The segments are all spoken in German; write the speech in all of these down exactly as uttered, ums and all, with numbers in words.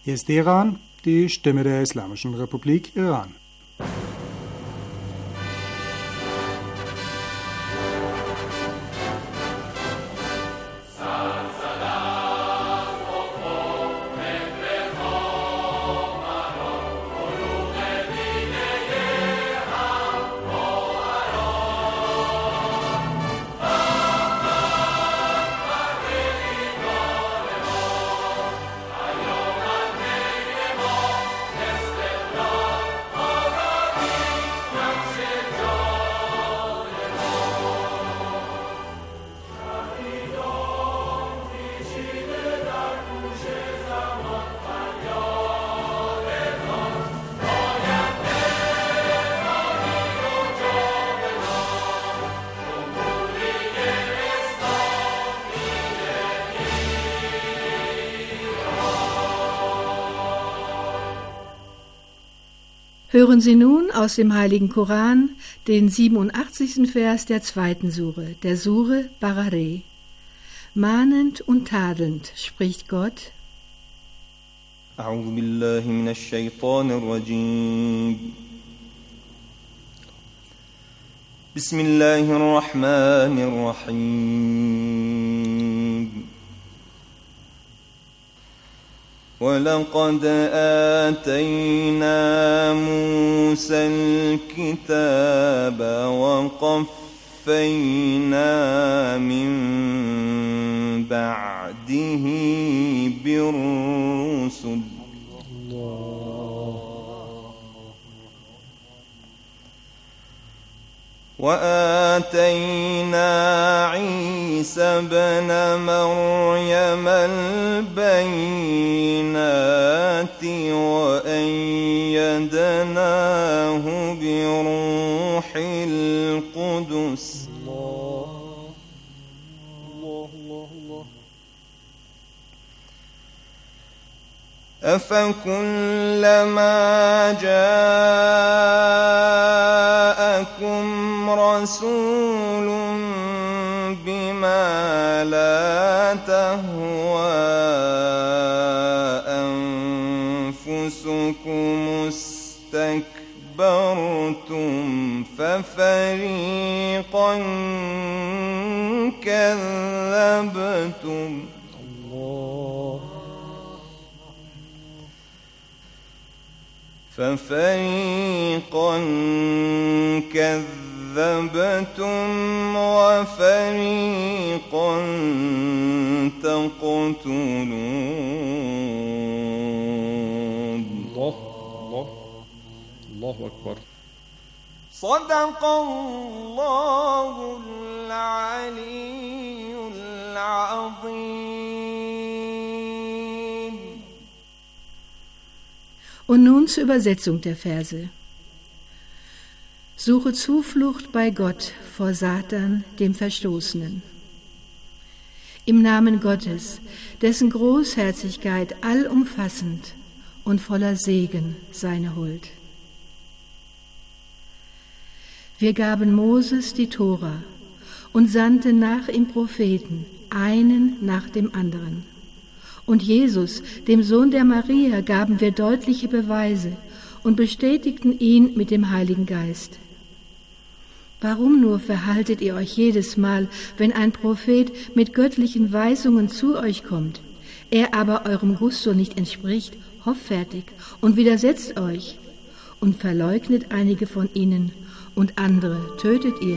Hier ist Teheran, die Stimme der Islamischen Republik Iran. Hören Sie nun aus dem Heiligen Koran den siebenundachtzigsten Vers der zweiten Sure, der Sure Baqarah. Mahnend und tadelnd spricht Gott: أعوذ بالله من الشيطان الرجيم بسم الله الرحمن الرحيم ولقد آتينا موسى الكتاب وقفينا من بعده بالرسل وآتينا عيسى ابن مريم البينات وأيدناه بروح القدس أفكلما جاءكم رسول بما لا تهوى أنفسكم استكبرتم ففريقا كذبتم ففريقا كذبتم وفريقا تقتلون الله الله الله أكبر. صدق الله العلي العظيم. Und nun zur Übersetzung der Verse. Suche Zuflucht bei Gott vor Satan, dem Verstoßenen. Im Namen Gottes, dessen Großherzigkeit allumfassend und voller Segen seine Huld. Wir gaben Moses die Tora und sandten nach ihm Propheten, einen nach dem anderen. Und Jesus, dem Sohn der Maria, gaben wir deutliche Beweise und bestätigten ihn mit dem Heiligen Geist. Warum nur verhaltet ihr euch jedes Mal, wenn ein Prophet mit göttlichen Weisungen zu euch kommt, er aber eurem Gusto nicht entspricht, hoffärtig und widersetzt euch und verleugnet einige von ihnen und andere tötet ihr?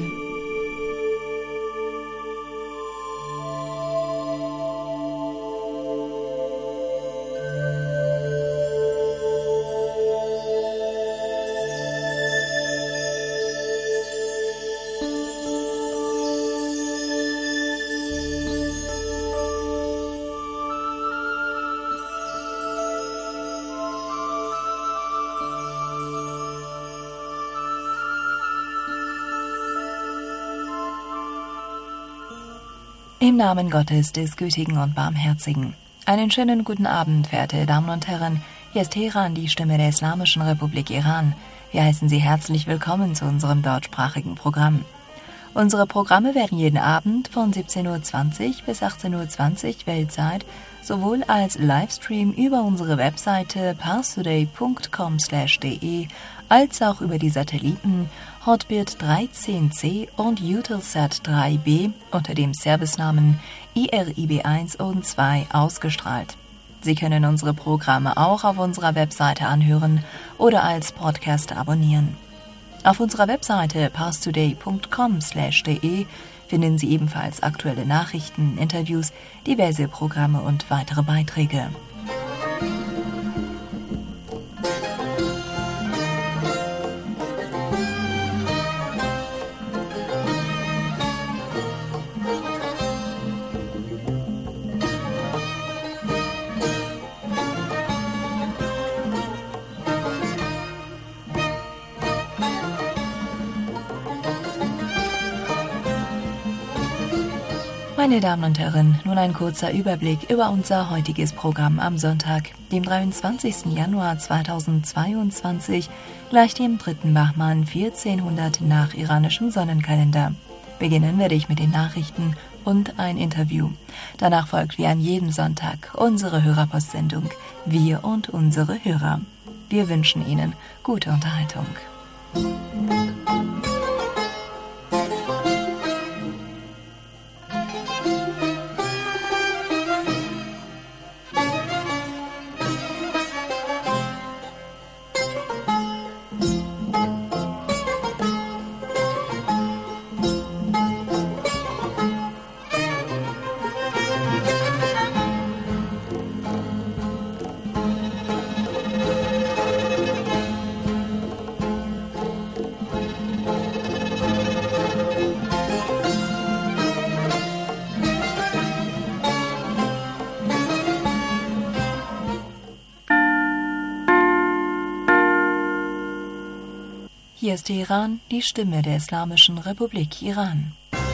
Im Namen Gottes, des Gütigen und Barmherzigen. Einen schönen guten Abend, verehrte Damen und Herren. Hier ist Teheran, die Stimme der Islamischen Republik Iran. Wir heißen Sie herzlich willkommen zu unserem deutschsprachigen Programm. Unsere Programme werden jeden Abend von siebzehn Uhr zwanzig bis achtzehn Uhr zwanzig Weltzeit sowohl als Livestream über unsere Webseite parstoday punkt com slash de als auch über die Satelliten Hotbird dreizehn C und Eutelsat drei B unter dem Servicenamen I R I B eins und zwei ausgestrahlt. Sie können unsere Programme auch auf unserer Webseite anhören oder als Podcast abonnieren. Auf unserer Webseite parstoday punkt com slash de finden Sie ebenfalls aktuelle Nachrichten, Interviews, diverse Programme und weitere Beiträge. Meine Damen und Herren, nun ein kurzer Überblick über unser heutiges Programm am Sonntag, dem dreiundzwanzigsten Januar zweitausendzweiundzwanzig, gleich dem dritten Bahman vierzehnhundert nach iranischem Sonnenkalender. Beginnen werde ich mit den Nachrichten und ein Interview. Danach folgt wie an jedem Sonntag unsere Hörerpostsendung Wir und unsere Hörer. Wir wünschen Ihnen gute Unterhaltung. Hier ist Teheran, die Stimme der Islamischen Republik Iran.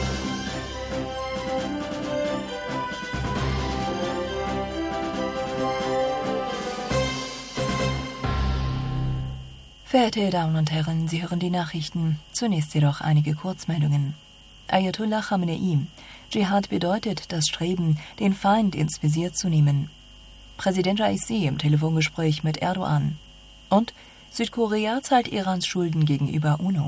Verehrte Damen und Herren, Sie hören die Nachrichten. Zunächst jedoch einige Kurzmeldungen. Ayatollah Khamenei. Dschihad bedeutet das Streben, den Feind ins Visier zu nehmen. Präsident Raisi im Telefongespräch mit Erdogan. Und Südkorea zahlt Irans Schulden gegenüber UNO.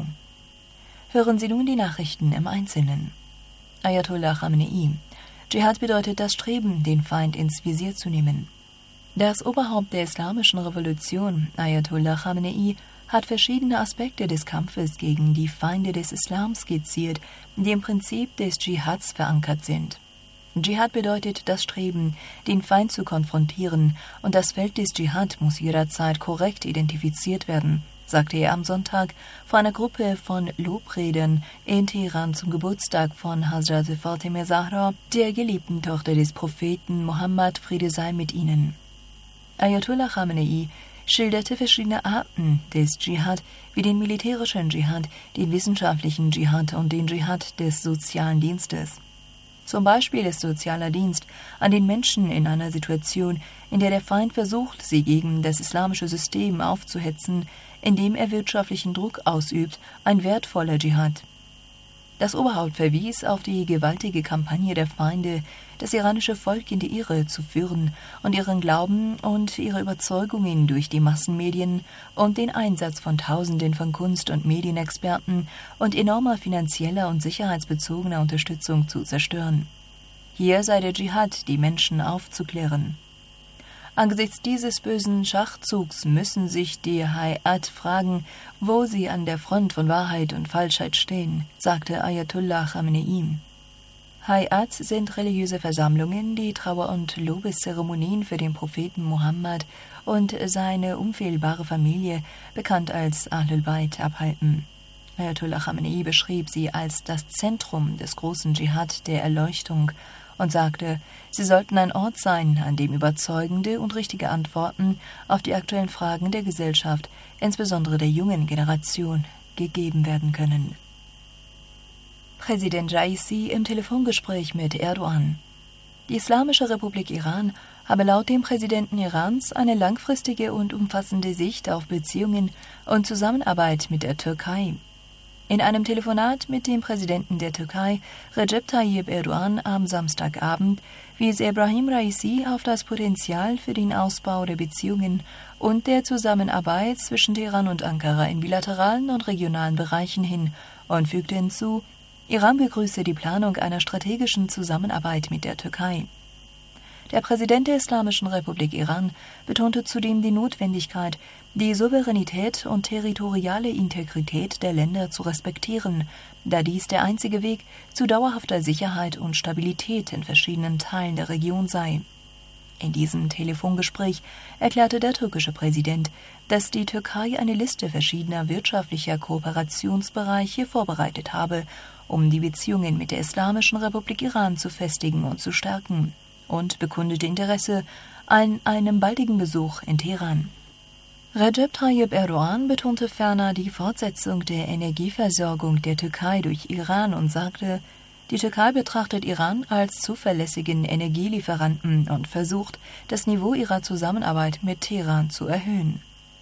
Hören Sie nun die Nachrichten im Einzelnen. Ayatollah Khamenei. Dschihad bedeutet das Streben, den Feind ins Visier zu nehmen. Das Oberhaupt der Islamischen Revolution, Ayatollah Khamenei, hat verschiedene Aspekte des Kampfes gegen die Feinde des Islams skizziert, die im Prinzip des Dschihads verankert sind. Dschihad bedeutet das Streben, den Feind zu konfrontieren, und das Feld des Dschihad muss jederzeit korrekt identifiziert werden, sagte er am Sonntag vor einer Gruppe von Lobrednern in Teheran zum Geburtstag von Hazrat Fatimeh Zahra, der geliebten Tochter des Propheten Mohammed, Friede sei mit ihnen. Ayatollah Khamenei schilderte verschiedene Arten des Dschihad, wie den militärischen Dschihad, den wissenschaftlichen Dschihad und den Dschihad des sozialen Dienstes. Zum Beispiel ist sozialer Dienst an den Menschen in einer Situation, in der der Feind versucht, sie gegen das islamische System aufzuhetzen, indem er wirtschaftlichen Druck ausübt, ein wertvoller Dschihad. Das Oberhaupt verwies auf die gewaltige Kampagne der Feinde, das iranische Volk in die Irre zu führen und ihren Glauben und ihre Überzeugungen durch die Massenmedien und den Einsatz von Tausenden von Kunst- und Medienexperten und enormer finanzieller und sicherheitsbezogener Unterstützung zu zerstören. Hier sei der Dschihad, die Menschen aufzuklären. Angesichts dieses bösen Schachzugs müssen sich die Hayat fragen, wo sie an der Front von Wahrheit und Falschheit stehen, sagte Ayatollah Khamenei. Hayat sind religiöse Versammlungen, die Trauer- und Lobeszeremonien für den Propheten Mohammed und seine unfehlbare Familie, bekannt als Ahlul Bayt, abhalten. Ayatollah Khamenei beschrieb sie als das Zentrum des großen Dschihad der Erleuchtung und sagte, sie sollten ein Ort sein, an dem überzeugende und richtige Antworten auf die aktuellen Fragen der Gesellschaft, insbesondere der jungen Generation, gegeben werden können. Präsident Raisi im Telefongespräch mit Erdogan. Die Islamische Republik Iran habe laut dem Präsidenten Irans eine langfristige und umfassende Sicht auf Beziehungen und Zusammenarbeit mit der Türkei. In einem Telefonat mit dem Präsidenten der Türkei, Recep Tayyip Erdogan, am Samstagabend wies Ebrahim Raisi auf das Potenzial für den Ausbau der Beziehungen und der Zusammenarbeit zwischen Teheran und Ankara in bilateralen und regionalen Bereichen hin und fügte hinzu, Iran begrüße die Planung einer strategischen Zusammenarbeit mit der Türkei. Der Präsident der Islamischen Republik Iran betonte zudem die Notwendigkeit, die Souveränität und territoriale Integrität der Länder zu respektieren, da dies der einzige Weg zu dauerhafter Sicherheit und Stabilität in verschiedenen Teilen der Region sei. In diesem Telefongespräch erklärte der türkische Präsident, dass die Türkei eine Liste verschiedener wirtschaftlicher Kooperationsbereiche vorbereitet habe, um die Beziehungen mit der Islamischen Republik Iran zu festigen und zu stärken, und bekundete Interesse an einem baldigen Besuch in Teheran. Recep Tayyip Erdogan betonte ferner die Fortsetzung der Energieversorgung der Türkei durch Iran und sagte, die Türkei betrachtet Iran als zuverlässigen Energielieferanten und versucht, das Niveau ihrer Zusammenarbeit mit Teheran zu erhöhen.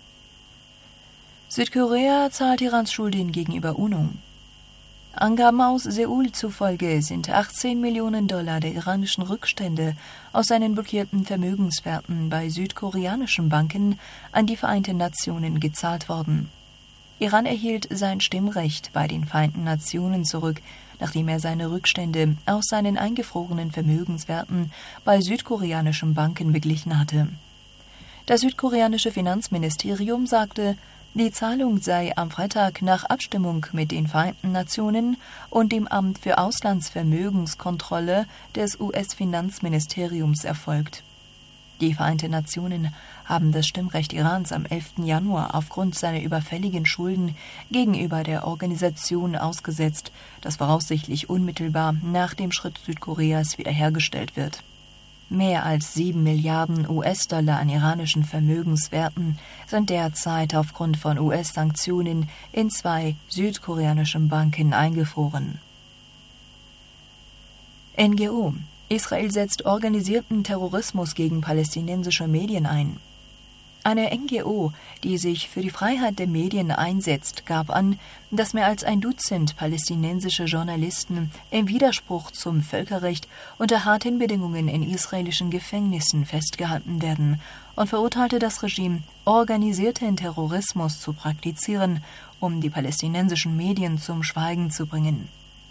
Südkorea zahlt Irans Schulden gegenüber UNO. Angaben aus Seoul zufolge sind achtzehn Millionen Dollar der iranischen Rückstände aus seinen blockierten Vermögenswerten bei südkoreanischen Banken an die Vereinten Nationen gezahlt worden. Iran erhielt sein Stimmrecht bei den Vereinten Nationen zurück, nachdem er seine Rückstände aus seinen eingefrorenen Vermögenswerten bei südkoreanischen Banken beglichen hatte. Das südkoreanische Finanzministerium sagte, die Zahlung sei am Freitag nach Abstimmung mit den Vereinten Nationen und dem Amt für Auslandsvermögenskontrolle des U S-Finanzministeriums erfolgt. Die Vereinten Nationen haben das Stimmrecht Irans am elften Januar aufgrund seiner überfälligen Schulden gegenüber der Organisation ausgesetzt, das voraussichtlich unmittelbar nach dem Schritt Südkoreas wiederhergestellt wird. Mehr als sieben Milliarden U S-Dollar an iranischen Vermögenswerten sind derzeit aufgrund von U S-Sanktionen in zwei südkoreanischen Banken eingefroren. N G O: Israel setzt organisierten Terrorismus gegen palästinensische Medien ein. Eine N G O, die sich für die Freiheit der Medien einsetzt, gab an, dass mehr als ein Dutzend palästinensische Journalisten im Widerspruch zum Völkerrecht unter harten Bedingungen in israelischen Gefängnissen festgehalten werden und verurteilte das Regime, organisierten Terrorismus zu praktizieren, um die palästinensischen Medien zum Schweigen zu bringen.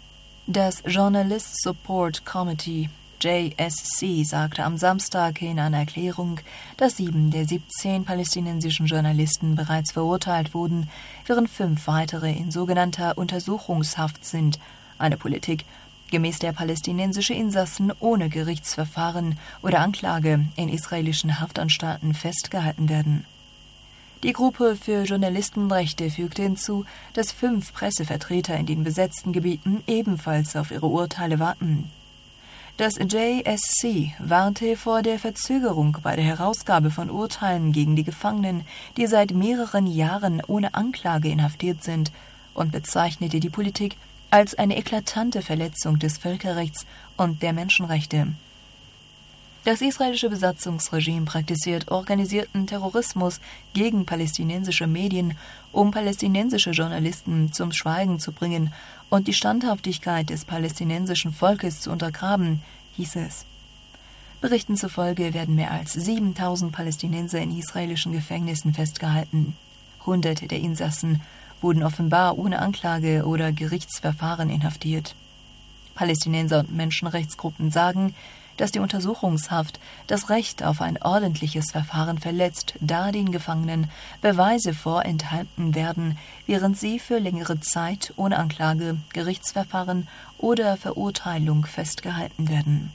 Das Journalist Support Committee J S C sagte am Samstag in einer Erklärung, dass sieben der siebzehn palästinensischen Journalisten bereits verurteilt wurden, während fünf weitere in sogenannter Untersuchungshaft sind, eine Politik, gemäß der palästinensische Insassen ohne Gerichtsverfahren oder Anklage in israelischen Haftanstalten festgehalten werden. Die Gruppe für Journalistenrechte fügte hinzu, dass fünf Pressevertreter in den besetzten Gebieten ebenfalls auf ihre Urteile warten. Das J S C warnte vor der Verzögerung bei der Herausgabe von Urteilen gegen die Gefangenen, die seit mehreren Jahren ohne Anklage inhaftiert sind, und bezeichnete die Politik als eine eklatante Verletzung des Völkerrechts und der Menschenrechte. Das israelische Besatzungsregime praktiziert organisierten Terrorismus gegen palästinensische Medien, um palästinensische Journalisten zum Schweigen zu bringen und die Standhaftigkeit des palästinensischen Volkes zu untergraben, hieß es. Berichten zufolge werden mehr als siebentausend Palästinenser in israelischen Gefängnissen festgehalten. Hunderte der Insassen wurden offenbar ohne Anklage oder Gerichtsverfahren inhaftiert. Palästinenser und Menschenrechtsgruppen sagen, dass die Untersuchungshaft das Recht auf ein ordentliches Verfahren verletzt, da den Gefangenen Beweise vorenthalten werden, während sie für längere Zeit ohne Anklage, Gerichtsverfahren oder Verurteilung festgehalten werden.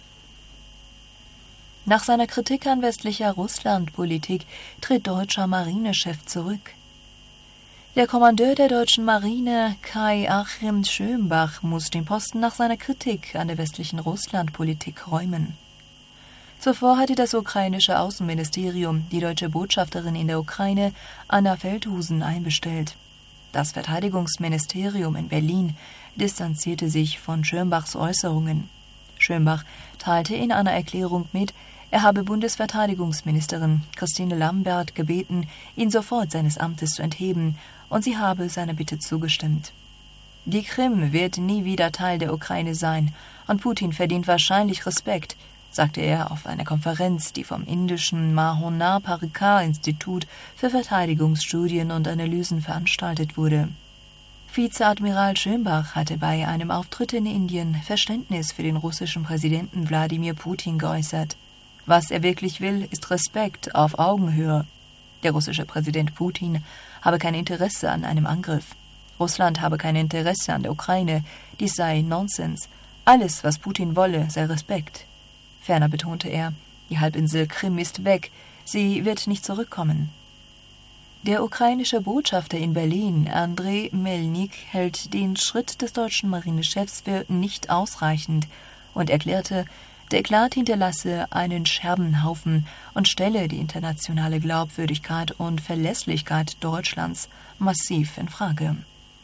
Nach seiner Kritik an westlicher Russlandpolitik tritt deutscher Marinechef zurück. Der Kommandeur der deutschen Marine, Kai-Achim Schönbach, muss den Posten nach seiner Kritik an der westlichen Russlandpolitik räumen. Zuvor hatte das ukrainische Außenministerium die deutsche Botschafterin in der Ukraine, Anna Feldhusen, einbestellt. Das Verteidigungsministerium in Berlin distanzierte sich von Schönbachs Äußerungen. Schönbach teilte in einer Erklärung mit, er habe Bundesverteidigungsministerin Christine Lambert gebeten, ihn sofort seines Amtes zu entheben, und sie habe seiner Bitte zugestimmt. Die Krim wird nie wieder Teil der Ukraine sein und Putin verdient wahrscheinlich Respekt, sagte er auf einer Konferenz, die vom indischen Mahonar Parikar Institut für Verteidigungsstudien und Analysen veranstaltet wurde. Vizeadmiral Schönbach hatte bei einem Auftritt in Indien Verständnis für den russischen Präsidenten Wladimir Putin geäußert. Was er wirklich will, ist Respekt auf Augenhöhe. Der russische Präsident Putin habe kein Interesse an einem Angriff. Russland habe kein Interesse an der Ukraine. Dies sei Nonsens. Alles, was Putin wolle, sei Respekt. Ferner betonte er, die Halbinsel Krim ist weg, sie wird nicht zurückkommen. Der ukrainische Botschafter in Berlin, Andrei Melnik, hält den Schritt des deutschen Marinechefs für nicht ausreichend und erklärte, der Eklat hinterlasse einen Scherbenhaufen und stelle die internationale Glaubwürdigkeit und Verlässlichkeit Deutschlands massiv in Frage.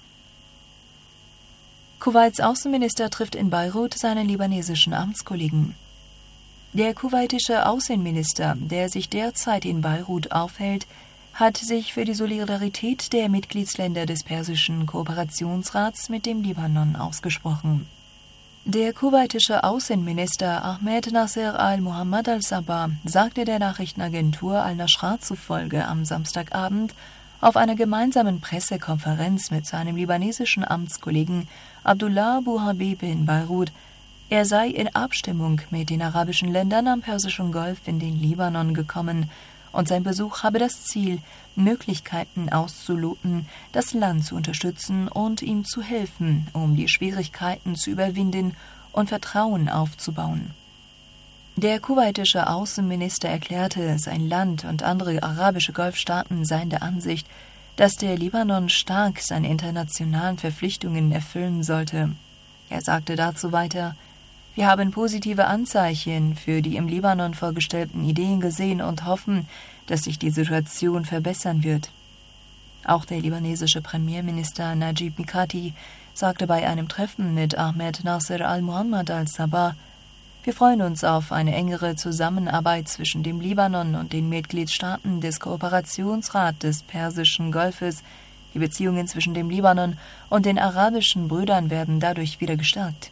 Kuwaits Außenminister trifft in Beirut seinen libanesischen Amtskollegen. Der kuwaitische Außenminister, der sich derzeit in Beirut aufhält, hat sich für die Solidarität der Mitgliedsländer des Persischen Kooperationsrats mit dem Libanon ausgesprochen. Der kuwaitische Außenminister Ahmed Nasser al-Mohammad al-Sabah sagte der Nachrichtenagentur Al-Nashra zufolge am Samstagabend auf einer gemeinsamen Pressekonferenz mit seinem libanesischen Amtskollegen Abdullah Abu Habib in Beirut, er sei in Abstimmung mit den arabischen Ländern am Persischen Golf in den Libanon gekommen und sein Besuch habe das Ziel, Möglichkeiten auszuloten, das Land zu unterstützen und ihm zu helfen, um die Schwierigkeiten zu überwinden und Vertrauen aufzubauen. Der kuwaitische Außenminister erklärte, sein Land und andere arabische Golfstaaten seien der Ansicht, dass der Libanon stark seine internationalen Verpflichtungen erfüllen sollte. Er sagte dazu weiter, wir haben positive Anzeichen für die im Libanon vorgestellten Ideen gesehen und hoffen, dass sich die Situation verbessern wird. Auch der libanesische Premierminister Najib Mikati sagte bei einem Treffen mit Ahmed Nasser al-Mohammad al-Sabah, wir freuen uns auf eine engere Zusammenarbeit zwischen dem Libanon und den Mitgliedstaaten des Kooperationsrats des Persischen Golfes. Die Beziehungen zwischen dem Libanon und den arabischen Brüdern werden dadurch wieder gestärkt.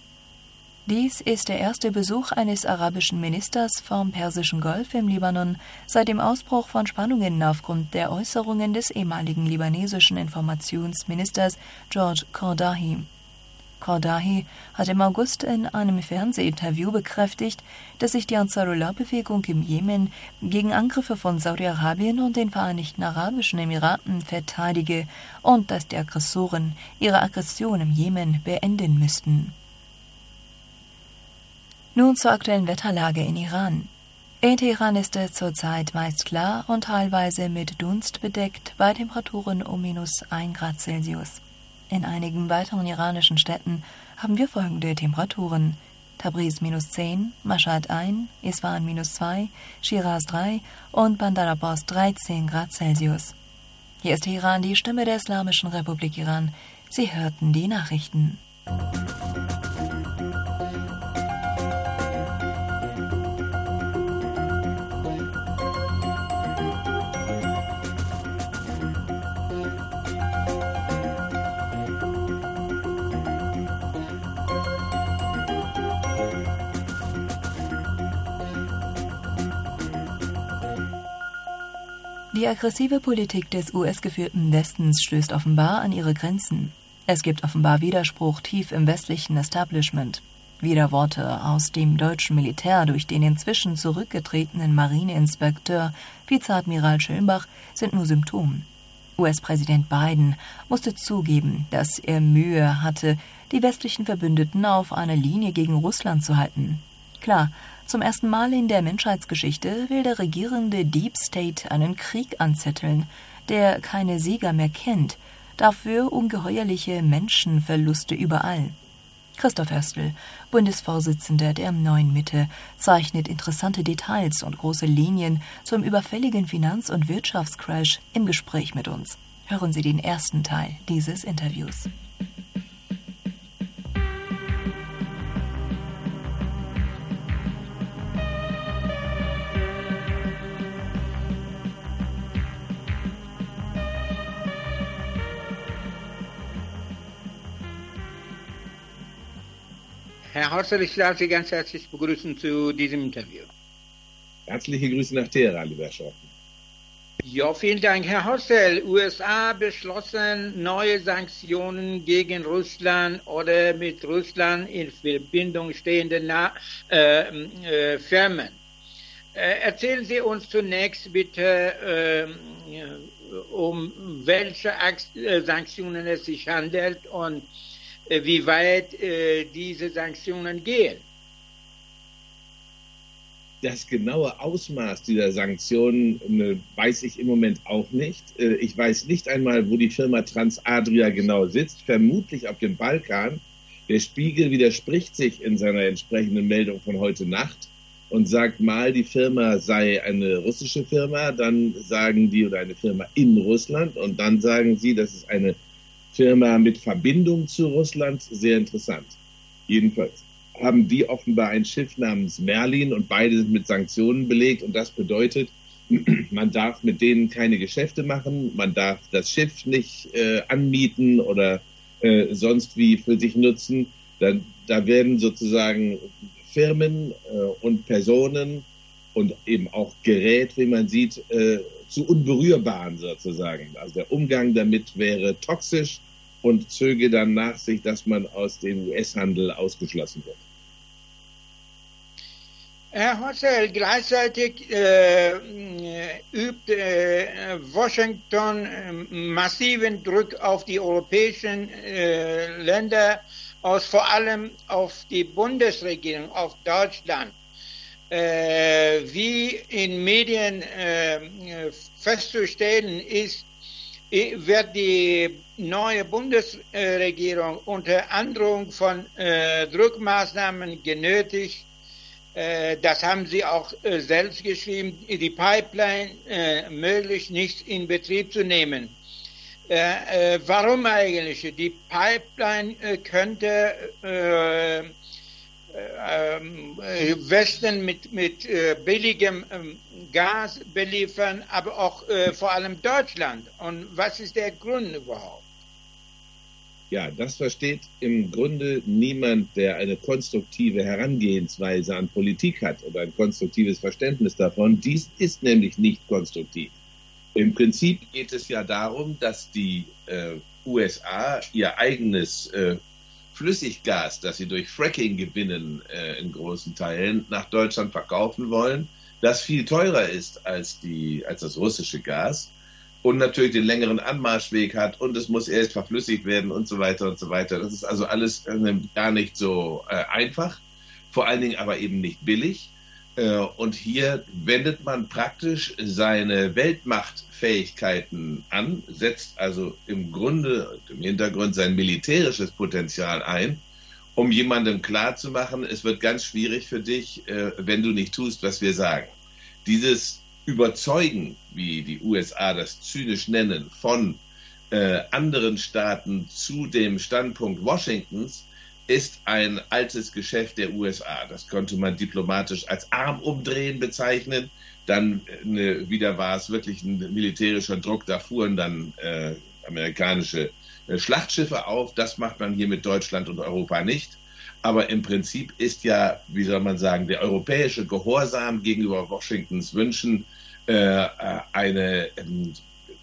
Dies ist der erste Besuch eines arabischen Ministers vom Persischen Golf im Libanon seit dem Ausbruch von Spannungen aufgrund der Äußerungen des ehemaligen libanesischen Informationsministers George Kordahi. Kordahi hat im August in einem Fernsehinterview bekräftigt, dass sich die Ansarullah-Bewegung im Jemen gegen Angriffe von Saudi-Arabien und den Vereinigten Arabischen Emiraten verteidige und dass die Aggressoren ihre Aggression im Jemen beenden müssten. Nun zur aktuellen Wetterlage in Iran. In Teheran ist es zurzeit meist klar und teilweise mit Dunst bedeckt bei Temperaturen um minus ein Grad Celsius. In einigen weiteren iranischen Städten haben wir folgende Temperaturen: Tabriz minus zehn, Mashhad eins, Isfahan minus zwei, Shiraz drei und Bandar Abbas dreizehn Grad Celsius. Hier ist Teheran, die Stimme der Islamischen Republik Iran. Sie hörten die Nachrichten. Die aggressive Politik des U S-geführten Westens stößt offenbar an ihre Grenzen. Es gibt offenbar Widerspruch tief im westlichen Establishment. Widerworte aus dem deutschen Militär durch den inzwischen zurückgetretenen Marineinspekteur Vizeadmiral Schönbach sind nur Symptom. U S-Präsident Biden musste zugeben, dass er Mühe hatte, die westlichen Verbündeten auf einer Linie gegen Russland zu halten. Klar, zum ersten Mal in der Menschheitsgeschichte will der regierende Deep State einen Krieg anzetteln, der keine Sieger mehr kennt, dafür ungeheuerliche Menschenverluste überall. Christoph Höstl, Bundesvorsitzender der Neuen Mitte, zeichnet interessante Details und große Linien zum überfälligen Finanz- und Wirtschaftscrash im Gespräch mit uns. Hören Sie den ersten Teil dieses Interviews. Herr Hotzel, ich darf Sie ganz herzlich begrüßen zu diesem Interview. Herzliche Grüße nach Teheran, lieber Schotten. Ja, vielen Dank, Herr Hotzel. U S A beschlossen neue Sanktionen gegen Russland oder mit Russland in Verbindung stehende Na- äh, äh, Firmen. Äh, erzählen Sie uns zunächst bitte, äh, um welche Akt- äh, Sanktionen es sich handelt und äh, wie weit äh, diese Sanktionen gehen. Das genaue Ausmaß dieser Sanktionen äh, weiß ich im Moment auch nicht. Äh, ich weiß nicht einmal, wo die Firma Transadria genau sitzt, vermutlich auf dem Balkan. Der Spiegel widerspricht sich in seiner entsprechenden Meldung von heute Nacht und sagt mal, die Firma sei eine russische Firma, dann sagen die, oder eine Firma in Russland, und dann sagen sie, das ist eine Firma mit Verbindung zu Russland. Sehr interessant. Jedenfalls haben die offenbar ein Schiff namens Merlin und beide sind mit Sanktionen belegt, und das bedeutet, man darf mit denen keine Geschäfte machen, man darf das Schiff nicht äh, anmieten oder äh, sonst wie für sich nutzen. Da, da werden sozusagen Firmen äh, und Personen und eben auch Gerät, wie man sieht, äh, zu Unberührbaren sozusagen. Also der Umgang damit wäre toxisch und zöge dann nach sich, dass man aus dem U S-Handel ausgeschlossen wird. Herr Hotzel, gleichzeitig äh, übt äh, Washington äh, massiven Druck auf die europäischen äh, Länder aus, vor allem auf die Bundesregierung, auf Deutschland. Äh, wie in Medien äh, festzustellen ist, wird die neue Bundesregierung unter Androhung von äh, Druckmaßnahmen genötigt. Äh, das haben Sie auch äh, selbst geschrieben, die Pipeline äh, möglich nicht in Betrieb zu nehmen. Äh, äh, warum eigentlich? Die Pipeline äh, könnte äh, äh, äh, Westen mit, mit äh, billigem äh, Gas beliefern, aber auch äh, vor allem Deutschland. Und was ist der Grund überhaupt? Ja, das versteht im Grunde niemand, der eine konstruktive Herangehensweise an Politik hat oder ein konstruktives Verständnis davon. Dies ist nämlich nicht konstruktiv. Im Prinzip geht es ja darum, dass die äh, U S A ihr eigenes äh, Flüssiggas, das sie durch Fracking gewinnen, äh, in großen Teilen nach Deutschland verkaufen wollen, das viel teurer ist als, die, als das russische Gas und natürlich den längeren Anmarschweg hat und es muss erst verflüssigt werden und so weiter und so weiter. Das ist also alles äh, gar nicht so äh, einfach, vor allen Dingen aber eben nicht billig. Äh, und hier wendet man praktisch seine Weltmachtfähigkeiten an, setzt also im Grunde, im Hintergrund sein militärisches Potenzial ein, um jemandem klarzumachen, es wird ganz schwierig für dich, äh, wenn du nicht tust, was wir sagen. Dieses Überzeugen, wie die U S A das zynisch nennen, von äh, anderen Staaten zu dem Standpunkt Washingtons, ist ein altes Geschäft der U S A. Das konnte man diplomatisch als Armumdrehen bezeichnen. Dann äh, wieder war es wirklich ein militärischer Druck, da fuhren dann äh, amerikanische äh, Schlachtschiffe auf. Das macht man hier mit Deutschland und Europa nicht. Aber im Prinzip ist ja, wie soll man sagen, der europäische Gehorsam gegenüber Washingtons Wünschen äh, eine ähm,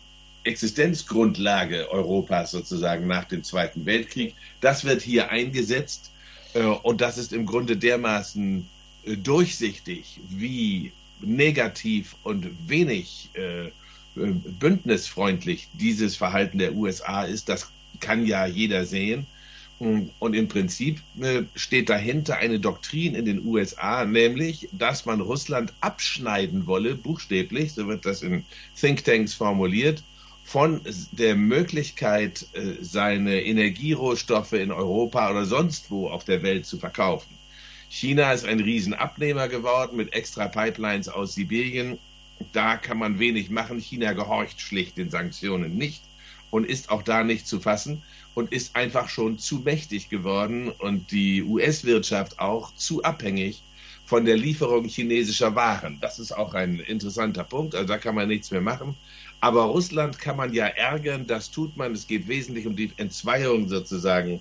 Existenzgrundlage Europas sozusagen nach dem Zweiten Weltkrieg. Das wird hier eingesetzt äh, und das ist im Grunde dermaßen äh, durchsichtig, wie negativ und wenig äh, bündnisfreundlich dieses Verhalten der U S A ist. Das kann ja jeder sehen. Und im Prinzip äh, steht dahinter eine Doktrin in den U S A, nämlich, dass man Russland abschneiden wolle, buchstäblich, so wird das in Thinktanks formuliert, von der Möglichkeit, äh, seine Energierohstoffe in Europa oder sonst wo auf der Welt zu verkaufen. China ist ein Riesenabnehmer geworden mit extra Pipelines aus Sibirien. Da kann man wenig machen. China gehorcht schlicht den Sanktionen nicht und ist auch da nicht zu fassen. Und ist einfach schon zu mächtig geworden und die U S-Wirtschaft auch zu abhängig von der Lieferung chinesischer Waren. Das ist auch ein interessanter Punkt, also da kann man nichts mehr machen. Aber Russland kann man ja ärgern, das tut man. Es geht wesentlich um die Entzweiung sozusagen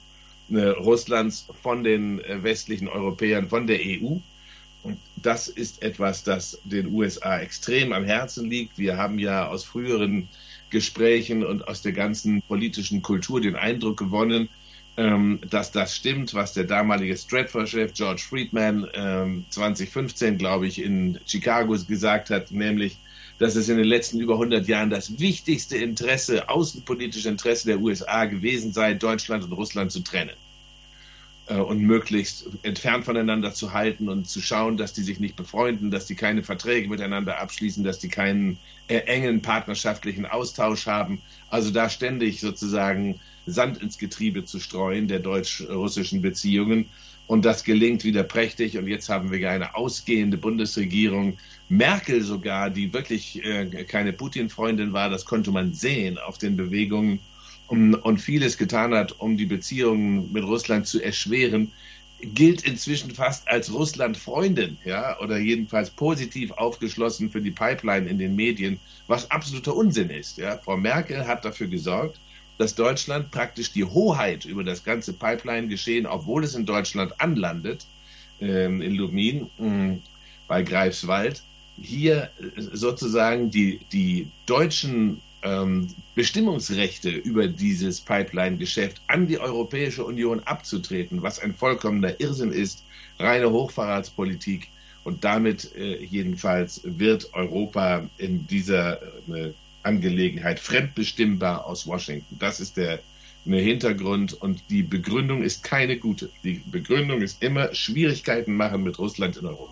äh, Russlands von den äh, westlichen Europäern, von der E U. Und das ist etwas, das den U S A extrem am Herzen liegt. Wir haben ja aus früheren Gesprächen und aus der ganzen politischen Kultur den Eindruck gewonnen, ähm, dass das stimmt, was der damalige Stratfor-Chef George Friedman ähm, zwanzig fünfzehn, glaube ich, in Chicago gesagt hat, nämlich, dass es in den letzten über hundert Jahren das wichtigste Interesse, außenpolitische Interesse der U S A gewesen sei, Deutschland und Russland zu trennen äh, und möglichst entfernt voneinander zu halten und zu schauen, dass die sich nicht befreunden, dass die keine Verträge miteinander abschließen, dass die keinen äh, engen partnerschaftlichen Austausch haben. Also da ständig sozusagen Sand ins Getriebe zu streuen der deutsch-russischen Beziehungen. Und das gelingt wieder prächtig. Und jetzt haben wir eine ausgehende Bundesregierung, Merkel sogar, die wirklich äh, keine Putin-Freundin war, das konnte man sehen auf den Bewegungen, um, und vieles getan hat, um die Beziehungen mit Russland zu erschweren, gilt inzwischen fast als Russland-Freundin, ja, oder jedenfalls positiv aufgeschlossen für die Pipeline in den Medien, was absoluter Unsinn ist. Ja. Frau Merkel hat dafür gesorgt, dass Deutschland praktisch die Hoheit über das ganze Pipeline-Geschehen, obwohl es in Deutschland anlandet, ähm, in Lublin, äh, bei Greifswald, hier sozusagen die, die deutschen ähm, Bestimmungsrechte über dieses Pipeline-Geschäft an die Europäische Union abzutreten, was ein vollkommener Irrsinn ist, reine Hochverratspolitik. Und damit äh, jedenfalls wird Europa in dieser äh, Angelegenheit fremdbestimmbar aus Washington. Das ist der, der Hintergrund, und die Begründung ist keine gute. Die Begründung ist immer Schwierigkeiten machen mit Russland in Europa.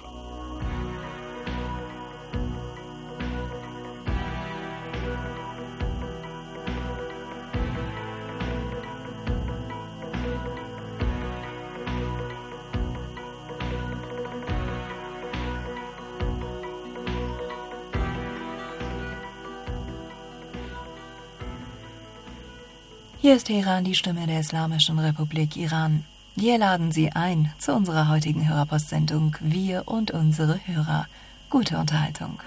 Hier ist Teheran, die Stimme der Islamischen Republik Iran. Wir laden Sie ein zu unserer heutigen Hörerpostsendung Wir und unsere Hörer. Gute Unterhaltung.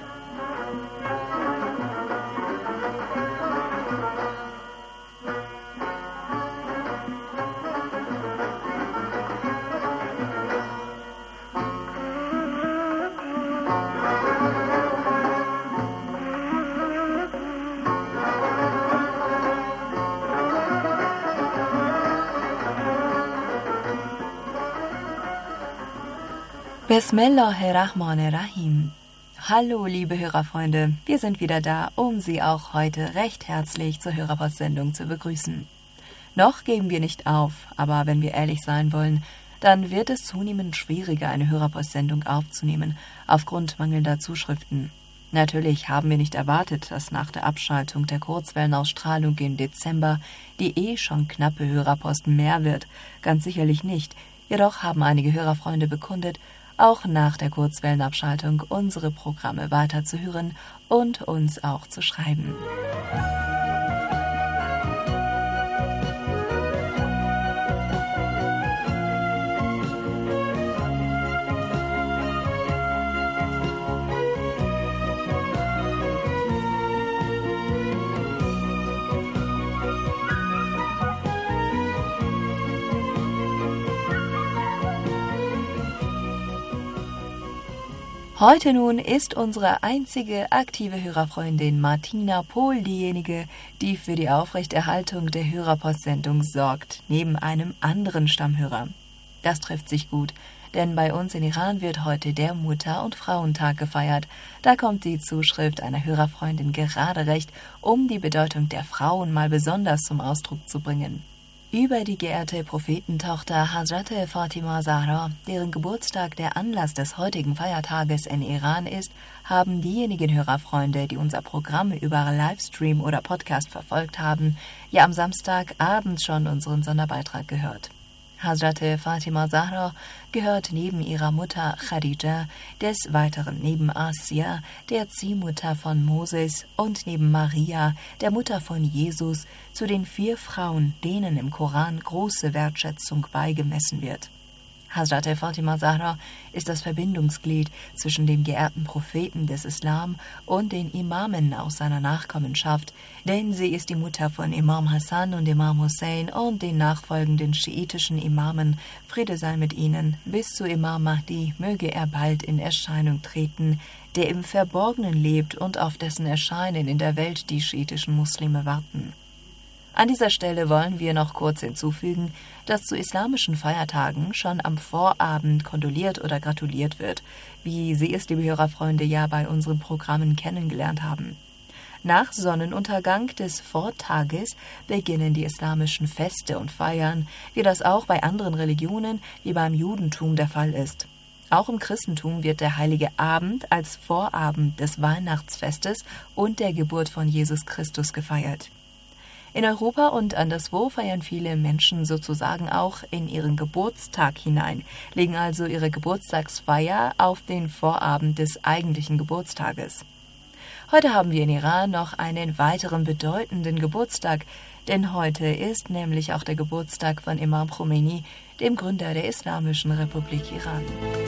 Bismillahirrahmanirrahim. Hallo, liebe Hörerfreunde, wir sind wieder da, um Sie auch heute recht herzlich zur Hörerpostsendung zu begrüßen. Noch geben wir nicht auf, aber wenn wir ehrlich sein wollen, dann wird es zunehmend schwieriger, eine Hörerpostsendung aufzunehmen, aufgrund mangelnder Zuschriften. Natürlich haben wir nicht erwartet, dass nach der Abschaltung der Kurzwellenausstrahlung im Dezember die eh schon knappe Hörerpost mehr wird, ganz sicherlich nicht. Jedoch haben einige Hörerfreunde bekundet, auch nach der Kurzwellenabschaltung unsere Programme weiterzuhören und uns auch zu schreiben. Heute nun ist unsere einzige aktive Hörerfreundin Martina Pohl diejenige, die für die Aufrechterhaltung der Hörerpostsendung sorgt, neben einem anderen Stammhörer. Das trifft sich gut, denn bei uns in Iran wird heute der Mutter- und Frauentag gefeiert. Da kommt die Zuschrift einer Hörerfreundin gerade recht, um die Bedeutung der Frauen mal besonders zum Ausdruck zu bringen. Über die geehrte Prophetentochter Hazrat Fatima Zahra, deren Geburtstag der Anlass des heutigen Feiertages in Iran ist, haben diejenigen Hörerfreunde, die unser Programm über Livestream oder Podcast verfolgt haben, ja am Samstagabend schon unseren Sonderbeitrag gehört. Hazrat Fatima Zahra gehört neben ihrer Mutter Khadija, des Weiteren neben Asia, der Ziehmutter von Moses, und neben Maria, der Mutter von Jesus, zu den vier Frauen, denen im Koran große Wertschätzung beigemessen wird. Hazrat Fatima Zahra ist das Verbindungsglied zwischen dem geehrten Propheten des Islam und den Imamen aus seiner Nachkommenschaft, denn sie ist die Mutter von Imam Hassan und Imam Hussein und den nachfolgenden schiitischen Imamen, Friede sei mit ihnen, bis zu Imam Mahdi, möge er bald in Erscheinung treten, der im Verborgenen lebt und auf dessen Erscheinen in der Welt die schiitischen Muslime warten. An dieser Stelle wollen wir noch kurz hinzufügen, dass zu islamischen Feiertagen schon am Vorabend kondoliert oder gratuliert wird, wie Sie es, liebe Hörerfreunde, ja bei unseren Programmen kennengelernt haben. Nach Sonnenuntergang des Vortages beginnen die islamischen Feste und Feiern, wie das auch bei anderen Religionen wie beim Judentum der Fall ist. Auch im Christentum wird der Heilige Abend als Vorabend des Weihnachtsfestes und der Geburt von Jesus Christus gefeiert. In Europa und anderswo feiern viele Menschen sozusagen auch in ihren Geburtstag hinein, legen also ihre Geburtstagsfeier auf den Vorabend des eigentlichen Geburtstages. Heute haben wir in Iran noch einen weiteren bedeutenden Geburtstag, denn heute ist nämlich auch der Geburtstag von Imam Khomeini, dem Gründer der Islamischen Republik Iran.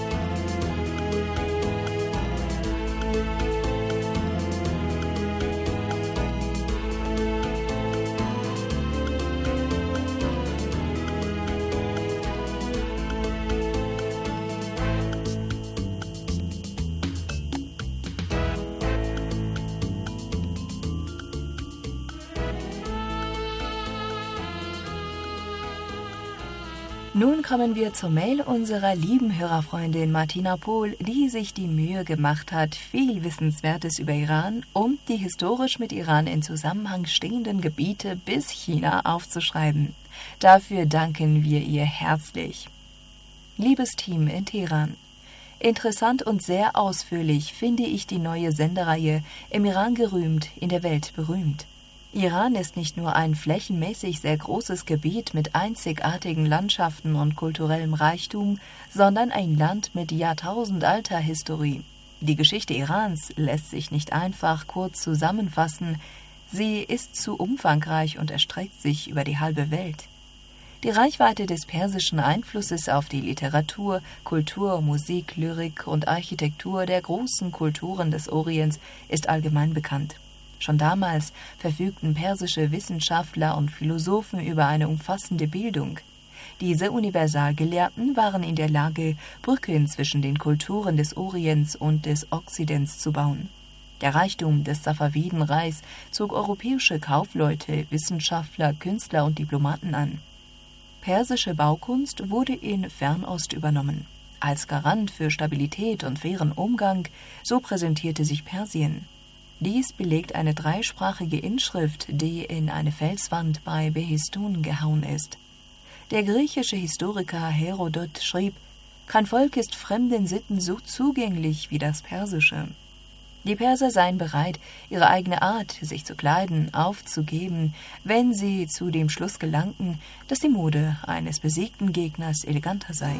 Nun kommen wir zur Mail unserer lieben Hörerfreundin Martina Pohl, die sich die Mühe gemacht hat, viel Wissenswertes über Iran und die historisch mit Iran in Zusammenhang stehenden Gebiete bis China aufzuschreiben. Dafür danken wir ihr herzlich. Liebes Team in Teheran, interessant und sehr ausführlich finde ich die neue Sendereihe Im Iran gerühmt, in der Welt berühmt. Iran ist nicht nur ein flächenmäßig sehr großes Gebiet mit einzigartigen Landschaften und kulturellem Reichtum, sondern ein Land mit jahrtausendalter Historie. Die Geschichte Irans lässt sich nicht einfach kurz zusammenfassen, sie ist zu umfangreich und erstreckt sich über die halbe Welt. Die Reichweite des persischen Einflusses auf die Literatur, Kultur, Musik, Lyrik und Architektur der großen Kulturen des Orients ist allgemein bekannt. Schon damals verfügten persische Wissenschaftler und Philosophen über eine umfassende Bildung. Diese Universalgelehrten waren in der Lage, Brücken zwischen den Kulturen des Orients und des Okzidents zu bauen. Der Reichtum des Safavidenreichs zog europäische Kaufleute, Wissenschaftler, Künstler und Diplomaten an. Persische Baukunst wurde in Fernost übernommen. Als Garant für Stabilität und fairen Umgang, so präsentierte sich Persien. Dies belegt eine dreisprachige Inschrift, die in eine Felswand bei Behistun gehauen ist. Der griechische Historiker Herodot schrieb, kein Volk ist fremden Sitten so zugänglich wie das persische. Die Perser seien bereit, ihre eigene Art, sich zu kleiden, aufzugeben, wenn sie zu dem Schluss gelangten, dass die Mode eines besiegten Gegners eleganter sei.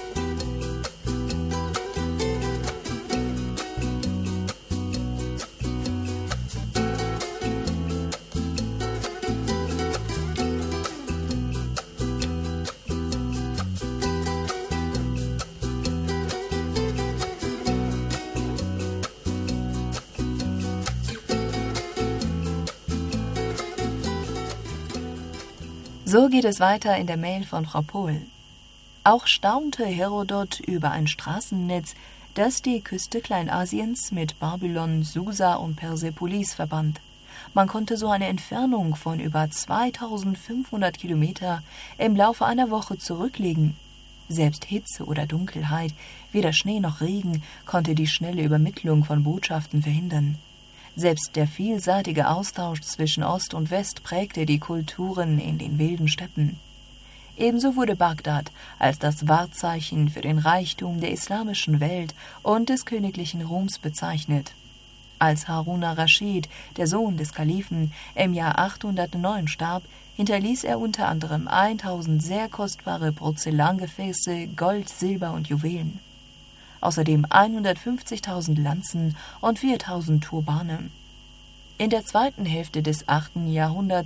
So geht es weiter in der Mail von Frau Pohl. Auch staunte Herodot über ein Straßennetz, das die Küste Kleinasiens mit Babylon, Susa und Persepolis verband. Man konnte so eine Entfernung von über zweitausendfünfhundert Kilometer im Laufe einer Woche zurücklegen. Selbst Hitze oder Dunkelheit, weder Schnee noch Regen, konnte die schnelle Übermittlung von Botschaften verhindern. Selbst der vielseitige Austausch zwischen Ost und West prägte die Kulturen in den wilden Steppen. Ebenso wurde Bagdad als das Wahrzeichen für den Reichtum der islamischen Welt und des königlichen Roms bezeichnet. Als Haruna Raschid, der Sohn des Kalifen, im Jahr achthundertneun starb, hinterließ er unter anderem tausend sehr kostbare Porzellangefäße, Gold, Silber und Juwelen. Außerdem hundertfünfzigtausend Lanzen und viertausend Turbane. In der zweiten Hälfte des achten Jahrhunderts,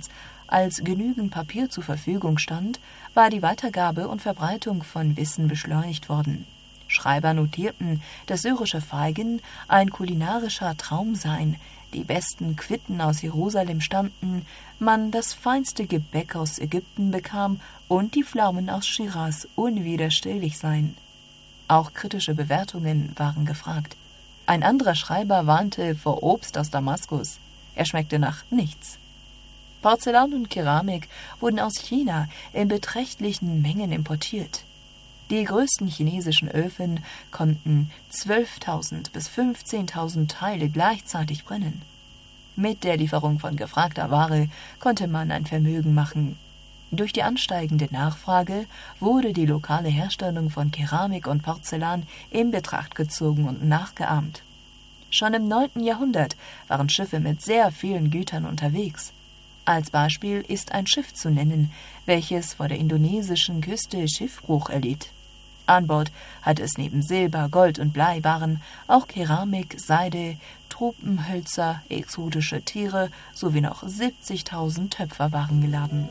Als genügend Papier zur Verfügung stand, war die Weitergabe und Verbreitung von Wissen beschleunigt worden. Schreiber notierten, dass syrische Feigen ein kulinarischer Traum seien, die besten Quitten aus Jerusalem stammten, man das feinste Gebäck aus Ägypten bekam und die Pflaumen aus Schiras unwiderstehlich seien. Auch kritische Bewertungen waren gefragt. Ein anderer Schreiber warnte vor Obst aus Damaskus. Er schmeckte nach nichts. Porzellan und Keramik wurden aus China in beträchtlichen Mengen importiert. Die größten chinesischen Öfen konnten zwölftausend bis fünfzehntausend Teile gleichzeitig brennen. Mit der Lieferung von gefragter Ware konnte man ein Vermögen machen. Durch die ansteigende Nachfrage wurde die lokale Herstellung von Keramik und Porzellan in Betracht gezogen und nachgeahmt. Schon im neunten Jahrhundert waren Schiffe mit sehr vielen Gütern unterwegs. Als Beispiel ist ein Schiff zu nennen, welches vor der indonesischen Küste Schiffbruch erlitt. An Bord hatte es neben Silber, Gold und Bleiwaren auch Keramik, Seide, Tropenhölzer, exotische Tiere sowie noch siebzigtausend Töpferwaren geladen.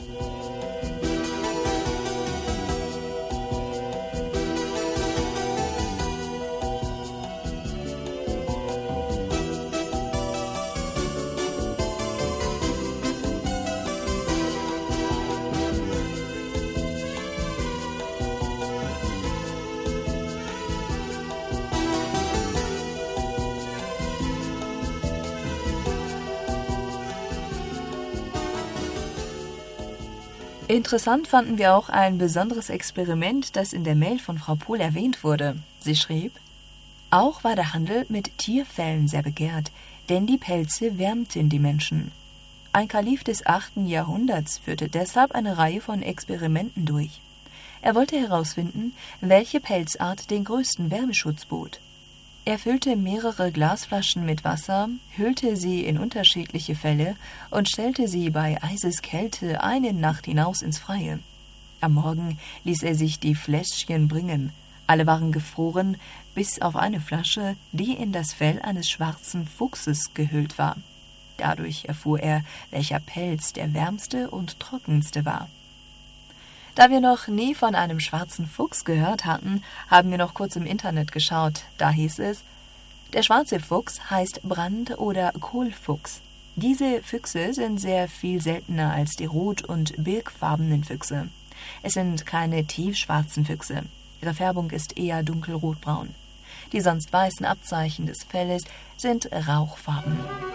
Interessant fanden wir auch ein besonderes Experiment, das in der Mail von Frau Pohl erwähnt wurde. Sie schrieb: Auch war der Handel mit Tierfellen sehr begehrt, denn die Pelze wärmten die Menschen. Ein Kalif des achten Jahrhunderts führte deshalb eine Reihe von Experimenten durch. Er wollte herausfinden, welche Pelzart den größten Wärmeschutz bot. Er füllte mehrere Glasflaschen mit Wasser, hüllte sie in unterschiedliche Felle und stellte sie bei Eiseskälte eine Nacht hinaus ins Freie. Am Morgen ließ er sich die Fläschchen bringen. Alle waren gefroren, bis auf eine Flasche, die in das Fell eines schwarzen Fuchses gehüllt war. Dadurch erfuhr er, welcher Pelz der wärmste und trockenste war. Da wir noch nie von einem schwarzen Fuchs gehört hatten, haben wir noch kurz im Internet geschaut. Da hieß es: Der schwarze Fuchs heißt Brand- oder Kohlfuchs. Diese Füchse sind sehr viel seltener als die rot- und birkfarbenen Füchse. Es sind keine tiefschwarzen Füchse. Ihre Färbung ist eher dunkelrotbraun. Die sonst weißen Abzeichen des Felles sind rauchfarben.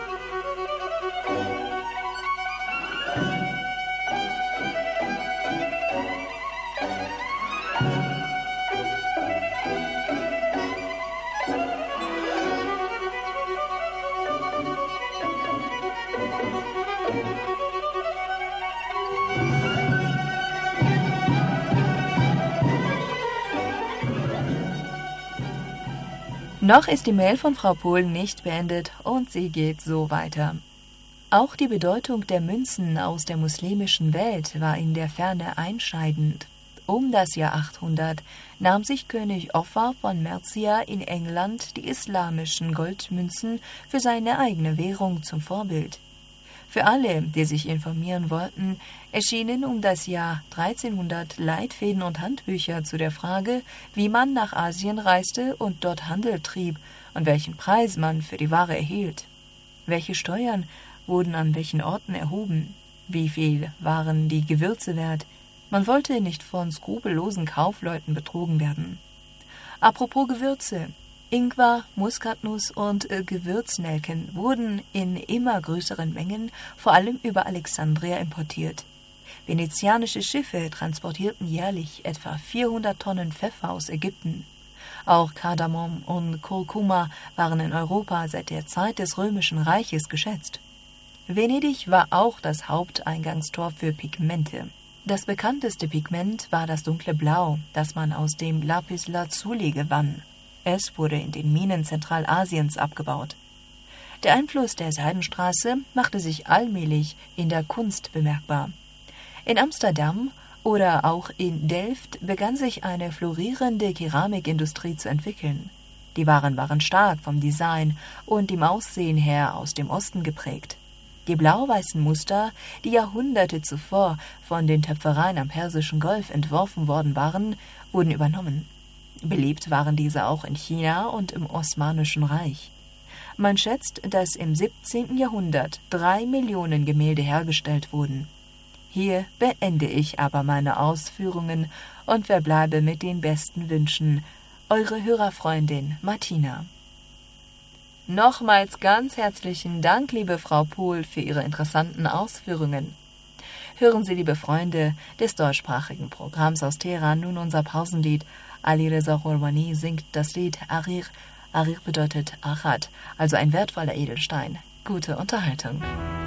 Noch ist die Mail von Frau Pohl nicht beendet und sie geht so weiter. Auch die Bedeutung der Münzen aus der muslimischen Welt war in der Ferne einschneidend. Um das Jahr achthundert nahm sich König Offa von Mercia in England die islamischen Goldmünzen für seine eigene Währung zum Vorbild. Für alle, die sich informieren wollten, erschienen um das Jahr dreizehnhundert Leitfäden und Handbücher zu der Frage, wie man nach Asien reiste und dort Handel trieb und welchen Preis man für die Ware erhielt. Welche Steuern wurden an welchen Orten erhoben? Wie viel waren die Gewürze wert? Man wollte nicht von skrupellosen Kaufleuten betrogen werden. Apropos Gewürze. Ingwer, Muskatnuss und äh, Gewürznelken wurden in immer größeren Mengen vor allem über Alexandria importiert. Venezianische Schiffe transportierten jährlich etwa vierhundert Tonnen Pfeffer aus Ägypten. Auch Kardamom und Kurkuma waren in Europa seit der Zeit des Römischen Reiches geschätzt. Venedig war auch das Haupteingangstor für Pigmente. Das bekannteste Pigment war das dunkle Blau, das man aus dem Lapis Lazuli gewann. Es wurde in den Minen Zentralasiens abgebaut. Der Einfluss der Seidenstraße machte sich allmählich in der Kunst bemerkbar. In Amsterdam oder auch in Delft begann sich eine florierende Keramikindustrie zu entwickeln. Die Waren waren stark vom Design und dem Aussehen her aus dem Osten geprägt. Die blau-weißen Muster, die Jahrhunderte zuvor von den Töpfereien am Persischen Golf entworfen worden waren, wurden übernommen. Beliebt waren diese auch in China und im Osmanischen Reich. Man schätzt, dass im siebzehnten Jahrhundert drei Millionen Gemälde hergestellt wurden. Hier beende ich aber meine Ausführungen und verbleibe mit den besten Wünschen. Eure Hörerfreundin Martina. Nochmals ganz herzlichen Dank, liebe Frau Pohl, für Ihre interessanten Ausführungen. Hören Sie, liebe Freunde des deutschsprachigen Programms aus Teheran, nun unser Pausenlied. Ali Reza Ghorwani singt das Lied Arir. Arir bedeutet Achat, also ein wertvoller Edelstein. Gute Unterhaltung.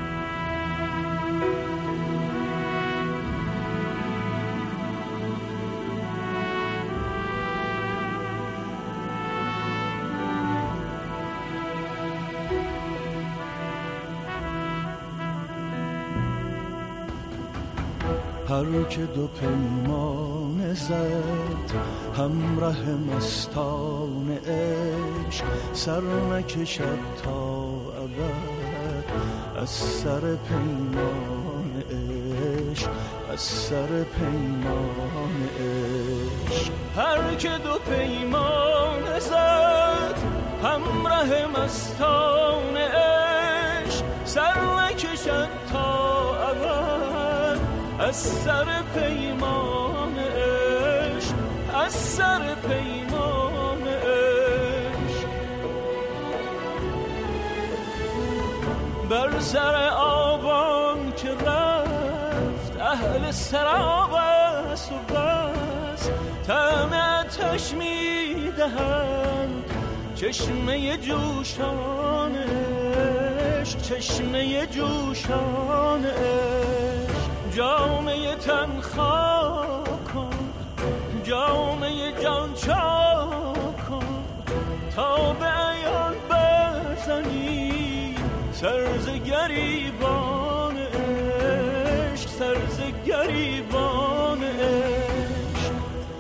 هر که دو پیمان زد همراه مستان عشق سر نکشد تا ابد از سر پیمان عشق از سر پیمان عشق هر که دو پیمان زد همراه مستان عشق سر نکشد تا ابد از سر پیمان عشق از سر پیمان عشق بر سر آبان که رفت اهل سراب است و بس طعم آتش می‌دهند چشمه جوشان عشق چشمه جوشان عشق جامعه تن خاک کن جامعه جان چاک کن تا به عیان بزنی سرز گریبان عشق سرز گریبان عشق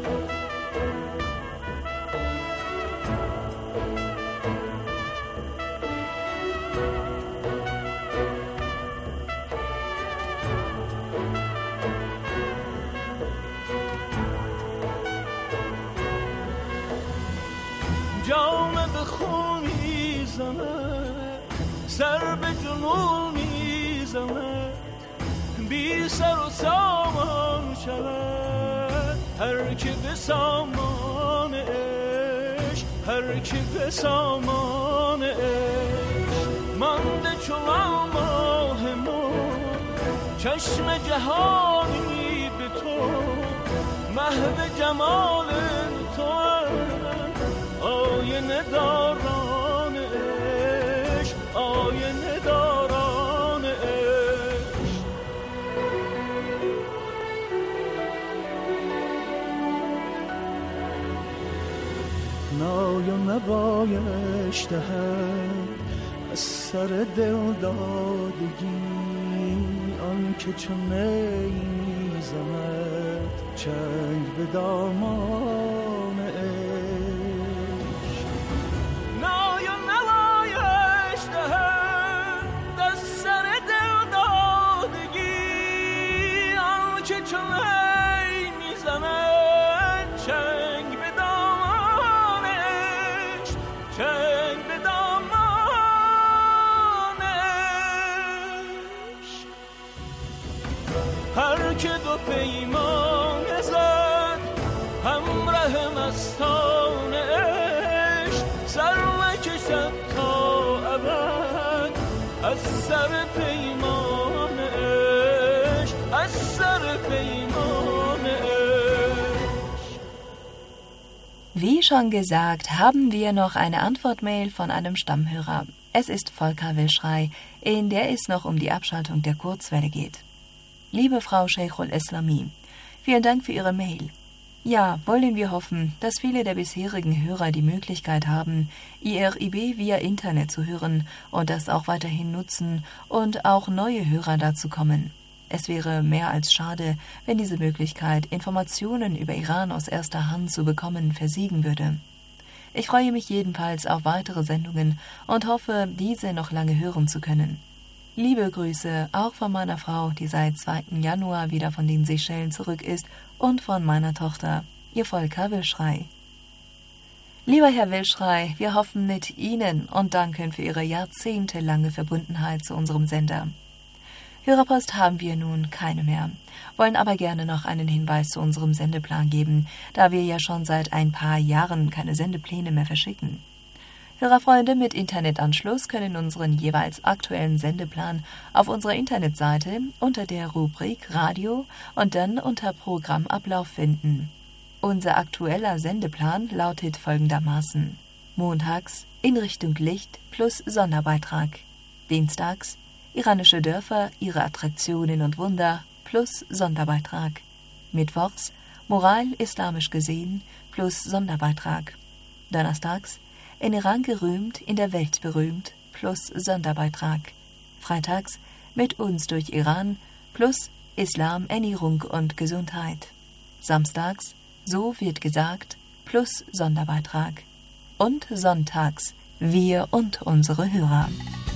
جامه به خون میزند سر به جنون میزند بی سر و سامان شود هر که به سامان عشق هر که به سامان عشق مانده چون ماه ما چشم جهانی به تو محو جمال تو آینه داران عشق آینه داران عشق نای و نوایش دهد از سر دل دادگی آن که چون نی میزند چنگ به دامان عشق چون ای میزند چنگ به دامانش چنگ به دامانش هر که دو پیمان زد همراه مستان عشق سر نکشد تا ابد از سر پیمان عشق از سر پیمان عشق. Wie schon gesagt, haben wir noch eine Antwortmail von einem Stammhörer. Es ist Volker Wilschrei, in der es noch um die Abschaltung der Kurzwelle geht. Liebe Frau Sheikhul Islami, vielen Dank für Ihre Mail. Ja, wollen wir hoffen, dass viele der bisherigen Hörer die Möglichkeit haben, I R I B via Internet zu hören und das auch weiterhin nutzen und auch neue Hörer dazu kommen. Es wäre mehr als schade, wenn diese Möglichkeit, Informationen über Iran aus erster Hand zu bekommen, versiegen würde. Ich freue mich jedenfalls auf weitere Sendungen und hoffe, diese noch lange hören zu können. Liebe Grüße auch von meiner Frau, die seit zweiten Januar wieder von den Seychellen zurück ist, und von meiner Tochter, ihr Volker Wilschrei. Lieber Herr Wilschrei, wir hoffen mit Ihnen und danken für Ihre jahrzehntelange Verbundenheit zu unserem Sender. Hörerpost haben wir nun keine mehr, wollen aber gerne noch einen Hinweis zu unserem Sendeplan geben, da wir ja schon seit ein paar Jahren keine Sendepläne mehr verschicken. Hörerfreunde mit Internetanschluss können unseren jeweils aktuellen Sendeplan auf unserer Internetseite unter der Rubrik Radio und dann unter Programmablauf finden. Unser aktueller Sendeplan lautet folgendermaßen: Montags in Richtung Licht plus Sonderbeitrag. Dienstags iranische Dörfer, ihre Attraktionen und Wunder plus Sonderbeitrag. Mittwochs Moral islamisch gesehen plus Sonderbeitrag. Donnerstags in Iran gerühmt, in der Welt berühmt, plus Sonderbeitrag. Freitags mit uns durch Iran, plus Islam, Ernährung und Gesundheit. Samstags so wird gesagt, plus Sonderbeitrag. Und sonntags wir und unsere Hörer.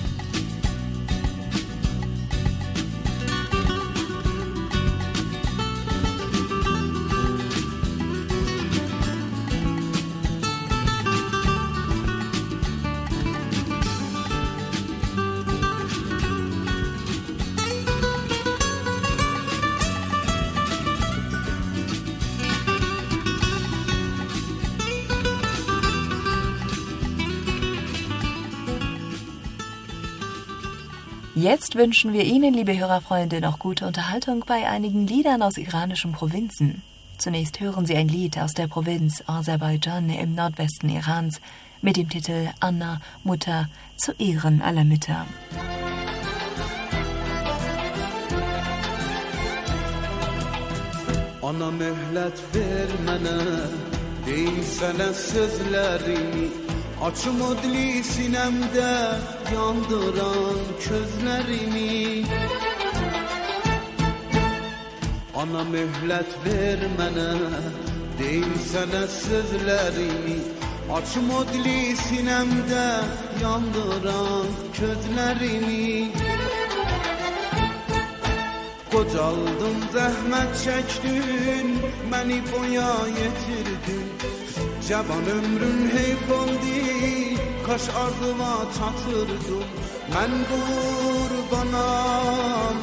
Jetzt wünschen wir Ihnen, liebe Hörerfreunde, noch gute Unterhaltung bei einigen Liedern aus iranischen Provinzen. Zunächst hören Sie ein Lied aus der Provinz Aserbaidschan im Nordwesten Irans mit dem Titel Anna, Mutter, zu Ehren aller Mütter. Ana mühlet vermene, değilsene sözlerimi, aç umudli sinemde yandıran közlerimi. Ana mühlet vermene, değilsene sözlerimi, aç umudli sinemde yandıran közlerimi. Qocaldım, zəhmət çəkdin, məni boya yetirdin. Cavan ömrün heyf oldu, kaş ardıma çatırdım. Mən qurbanam,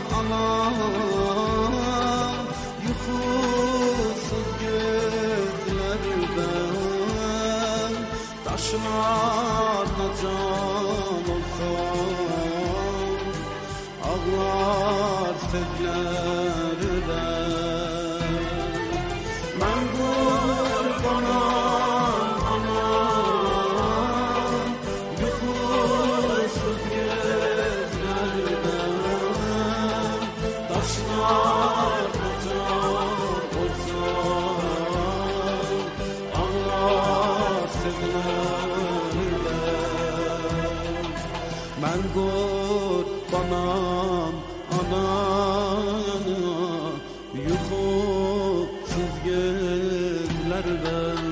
anam, yuxusuz gözlərdən, daşlarda can olsam, ağlar sözlərdən. Mən qurbanam, anam, yuxusuz gözlərdən, daşlarda can olsam, ağlar sözlərdən. Mən qurbanam, anam, yuxusuz gözlərdən.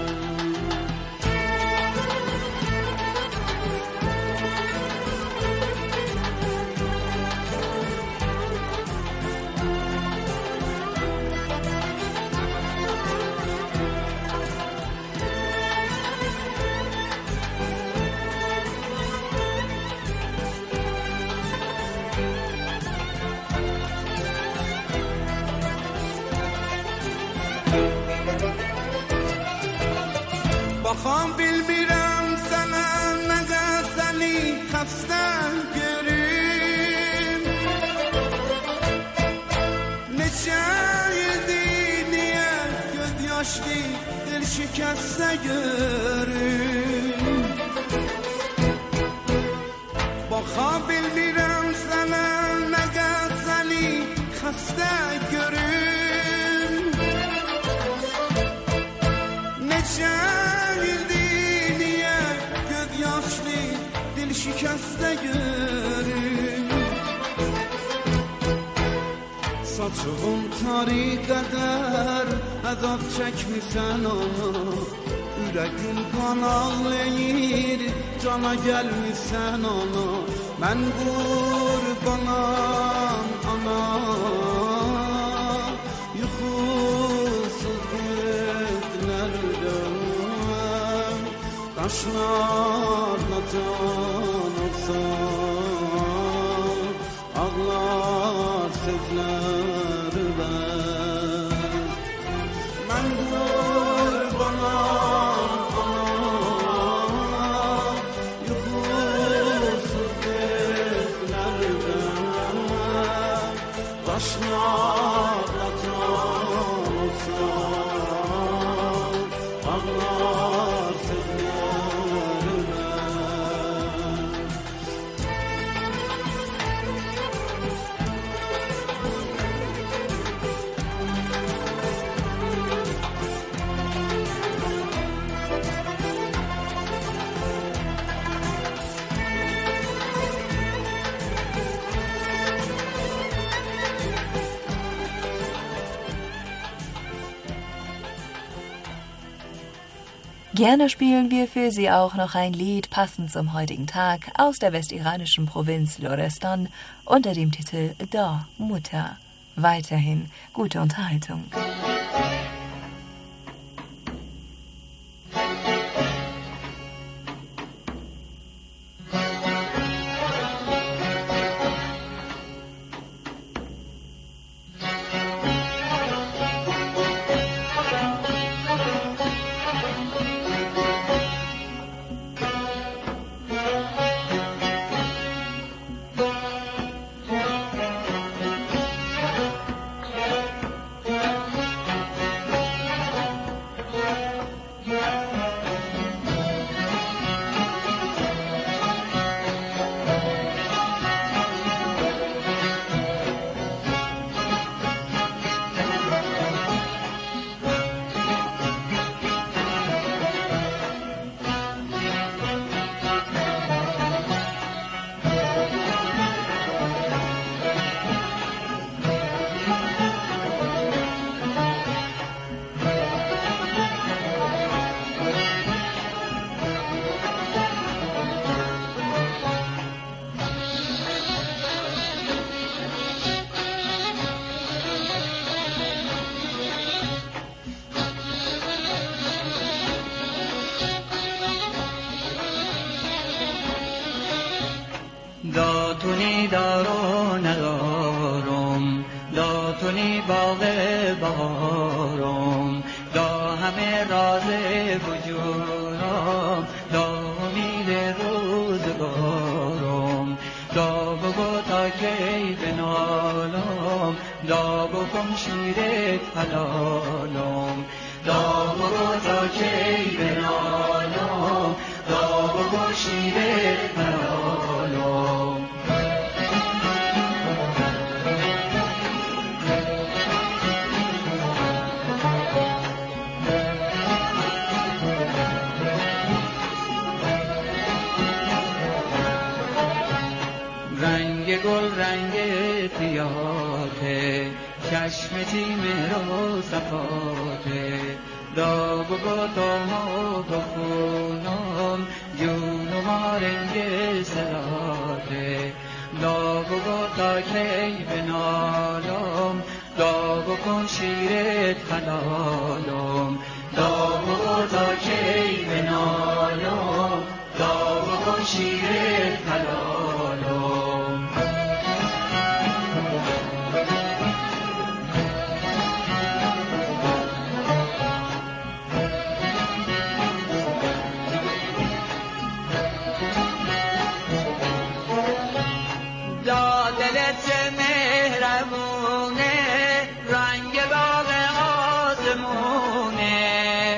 Baxan bilmirəm sənə nə qəzəli xəstə görüm. Neçə ildir niyə göz yaşlı dil şikəstə görüm. Baxan bilmirəm sənə nə qəzəli xəstə görüm. Neçə şikəstə görüm. Saçığın tari qədər əzab çəkmisən ona, ürəyin qan ağlayır, cana gəlmisən ona. Mən qurbanam, banan ana yuxusuz gitlerden taşlarla can olsa ağlar sözlerden ben kurbanam ana yuxusuz gitlerden taşlarla can olsa ağlar sözlerden. Gerne spielen wir für Sie auch noch ein Lied passend zum heutigen Tag aus der westiranischen Provinz Lorestan unter dem Titel Da, Mutter. Weiterhin gute Unterhaltung. داتونی دارو ندارم داتونی باغ بهارم دا همه راز وجودم دا امید روزگارم دا بگو تا کی بنالم دا بکن شیرت حلالم دا بگو تا کی بنالم دا بگو شیرت حلالم رنگ گل رنگ تیاته چشم تیم رو صفاته دا بگو دامو بخونم جونو مارنگ سلاته دا بگو تا کی بنالم دا بکن شیرت حلالم دا بگو تا کی بنالم دا بکن شیرت حلالم دلت مهربونه رنگ باغ آسمونه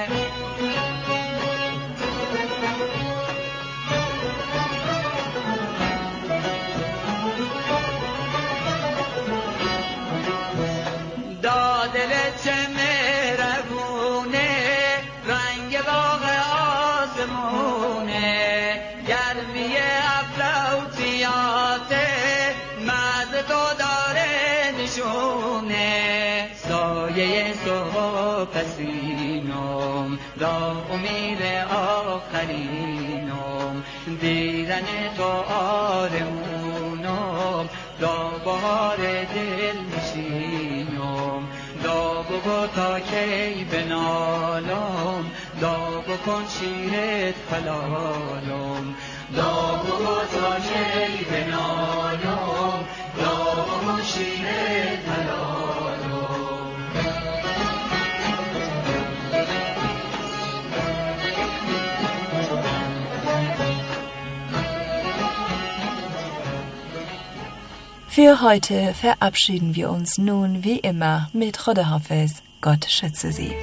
دلت مهربونه رنگ باغ آسمونه گرمی افلاوتیاته مز تو داره نشونه سایه صبح پسینم دا امید آخرینم دیدن تو آرمونم دا بهار دل نشینم دا بگو تا کی بنالم دا بکن شیرت حلالم دا بگو تا کی بنالم دا بکن شیرت حلالم Für heute verabschieden wir uns nun wie immer mit Choda Hafez. Gott schütze Sie.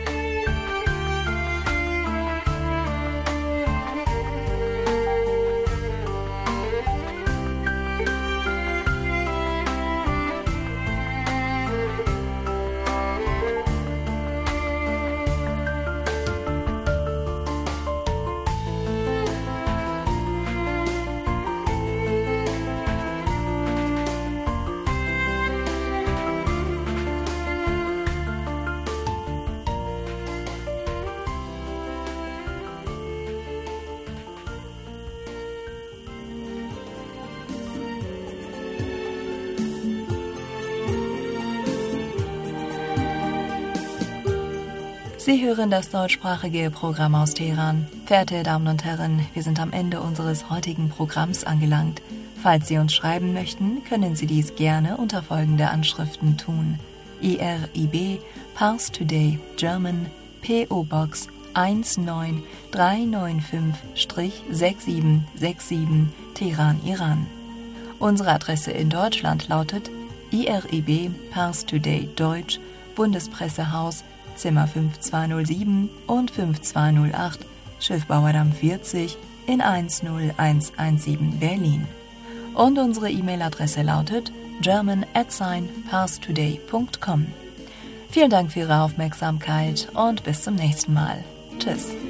Sie hören das deutschsprachige Programm aus Teheran. Verehrte Damen und Herren, wir sind am Ende unseres heutigen Programms angelangt. Falls Sie uns schreiben möchten, können Sie dies gerne unter folgende Anschriften tun. I R I B, Pars Today, German, P O Box eins neun drei neun fünf sechs sieben sechs sieben, Teheran, Iran. Unsere Adresse in Deutschland lautet I R I B, Pars Today, Deutsch, Bundespressehaus, Zimmer fünf zwei null sieben und fünf zwei null acht, Schiffbauerdamm vierzig in eins null eins eins sieben Berlin. Und unsere E-Mail-Adresse lautet german at parstoday punkt com. Vielen Dank für Ihre Aufmerksamkeit und bis zum nächsten Mal. Tschüss.